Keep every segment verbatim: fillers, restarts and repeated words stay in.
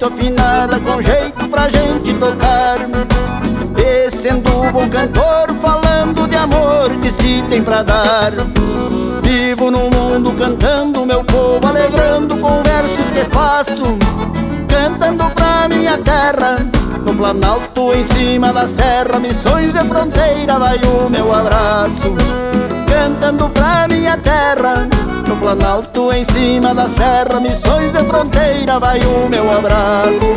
afinada com jeito pra gente tocar. E sendo bom cantor, falando de amor que se tem pra dar. Vivo no mundo cantando meu povo, alegrando com versos que faço, cantando pra minha terra, no Planalto em cima da serra, Missões e fronteira vai o meu abraço. Cantando pra minha terra, no Planalto em cima da serra, Missões e fronteira vai o meu abraço.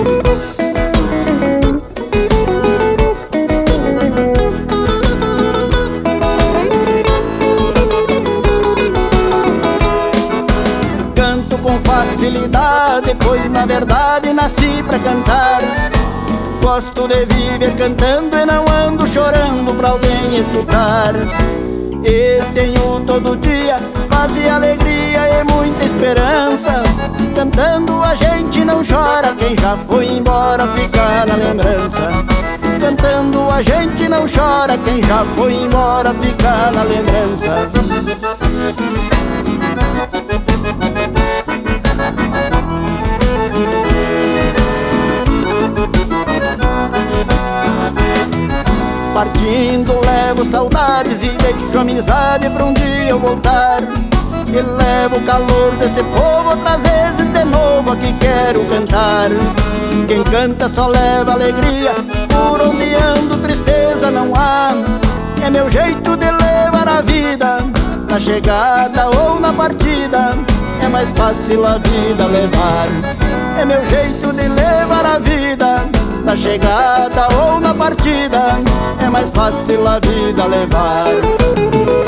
Canto com facilidade, pois na verdade nasci pra cantar. Gosto de viver cantando e não ando chorando pra alguém escutar. E tenho todo dia paz e alegria e muita esperança. Cantando a gente não chora, quem já foi embora fica na lembrança. Cantando a gente não chora, quem já foi embora fica na lembrança. Partindo levo saudades e deixo amizade pra um dia eu voltar. E levo o calor desse povo outras vezes de novo aqui quero cantar. Quem canta só leva alegria, por onde ando tristeza não há. É meu jeito de levar a vida, na chegada ou na partida, é mais fácil a vida levar. É meu jeito de levar a vida, na chegada ou na partida, é mais fácil a vida levar.